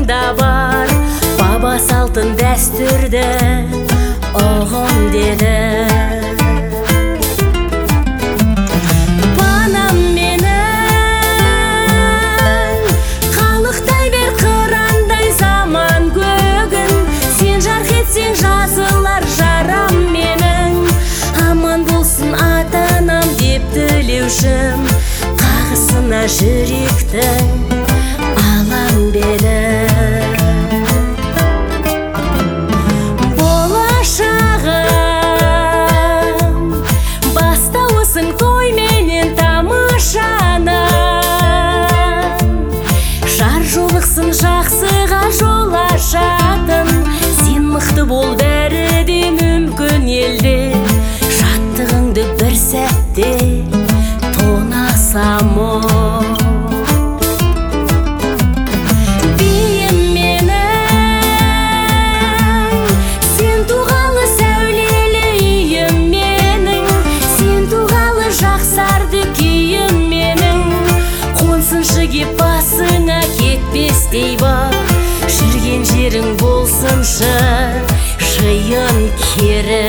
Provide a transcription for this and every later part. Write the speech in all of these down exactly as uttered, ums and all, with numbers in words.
қанымда бар, баба салтын дәстүрді ұғым деді. Панам менің, қалықтай бер қырандай заман көгін, сен жарқ етсең жазылар жарам менің. Аман болсын ата-анам деп тілеушім, қағысына жүректің алам беді. Жақсыға жол ашатын, сен мықты бол, бәрі де мүмкін елде. Жаттығыңды бір сәтте тонасам о. Биім менің, сен туғалы сәулелі үйім менің, сен туғалы жақсарды күйім менің. Қонсыншы кеп басыңа кетпестей бақ, жүрген жерің болсыншы жиын кері.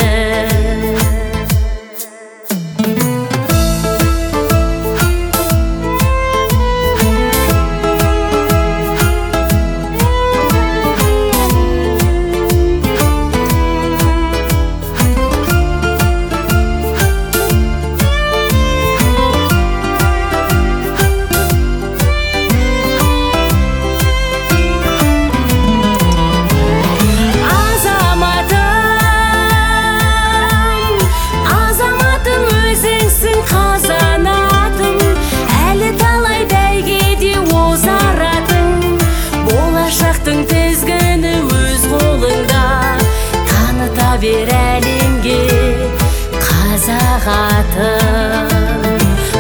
Тізгіні өз қолыңда, таныта бер әлемге қазақ атын.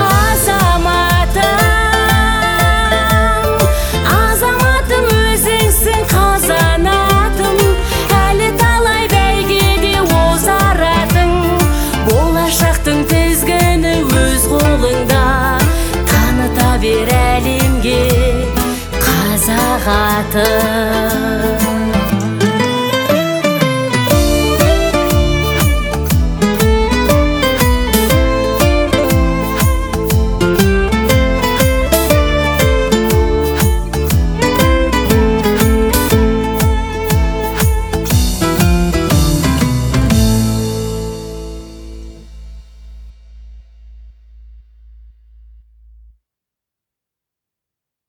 Азаматым, азаматым өзіңсің қазанатым, әлі талай бәйгеде озаратың. Болашақтың тізгіні өз қолыңда, таныта бер әлемге қазақ атын.